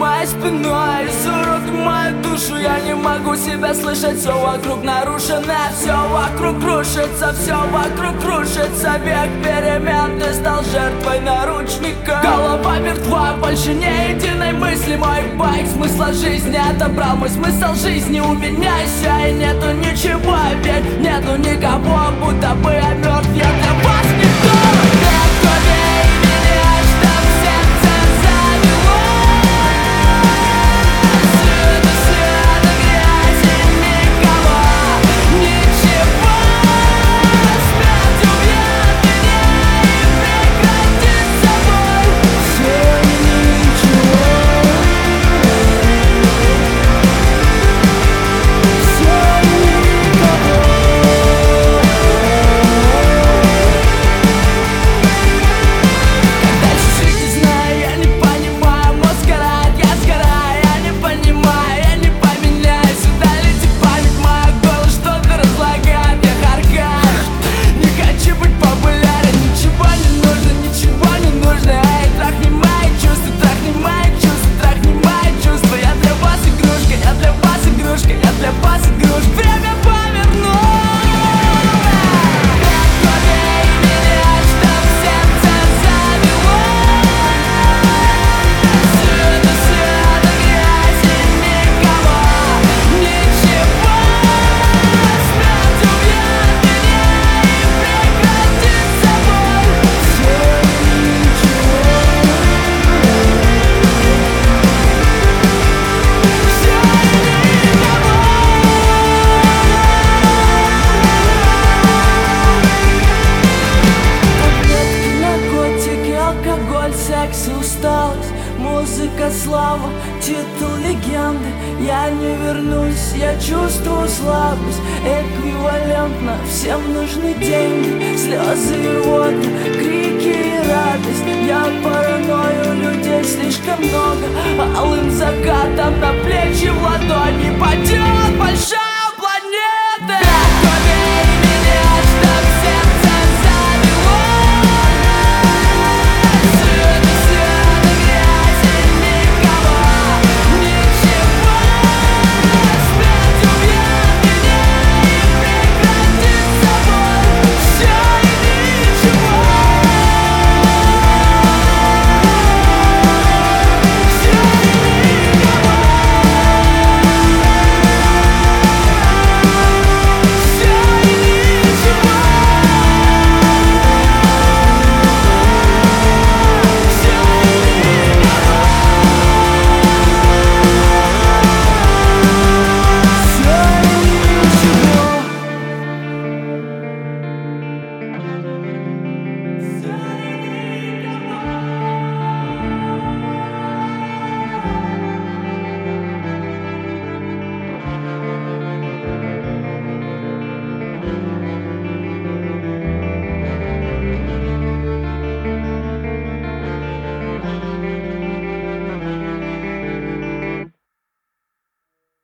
моей спиной, изуродуй мою душу. Я не могу себя слышать, все вокруг нарушено, все вокруг крушится, все вокруг крушится. Век перемен, ты стал жертвой наручника. Голова мертва, больше ни единой мысли. Мой байк смысла жизни отобрал мой смысл жизни. Увольняйся, и нету ничего, ведь нету никого, будто бы я мертв. Я для вас никто, кроме меня, чтоб сердце завело. Всюду свет, грязь и никого, ничего. Смерть убьет меня и прекратит собой все ничего. Секс и усталость, музыка, слава, титул легенды. Я не вернусь, я чувствую слабость. Эквивалентно всем нужны деньги, слезы и рвота, крики и радость. Я паранойю, людей слишком много, алым закатом